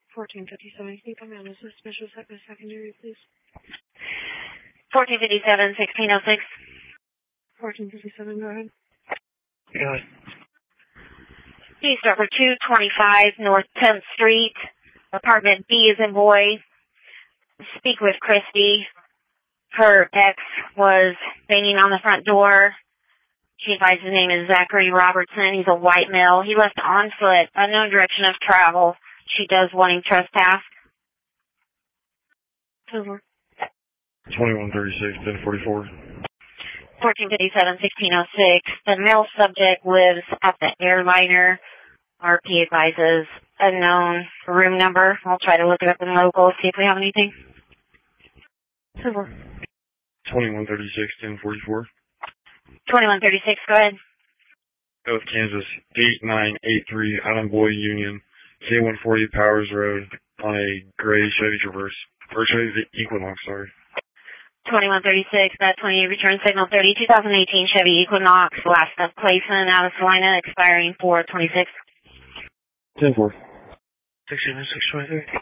1457, can you come out as a special secondary, please? 1457, 1606. 1457, go ahead. Go ahead. Please start for 225 North 10th Street, apartment B as in boy. Speak with Christy. Her ex was banging on the front door. She advised his name is Zachary Robertson. He's a white male. He left on foot, unknown direction of travel. She does wanting trespass. 10-4. 2136, 1044. 1457, 1606. The male subject lives at the airliner. RP advises unknown room number. I'll try to look it up in local, see if we have anything. 10-4. 2136, 1044. 2136, go ahead. South Kansas, 8983 Island Boy Union, K140 Powers Road on a gray Chevy Traverse. Or Chevy Equinox, sorry. 2136, that 28 return signal 30, 2018 Chevy Equinox, last of placement out of Salina, expiring 4/26. 10-4. 67623.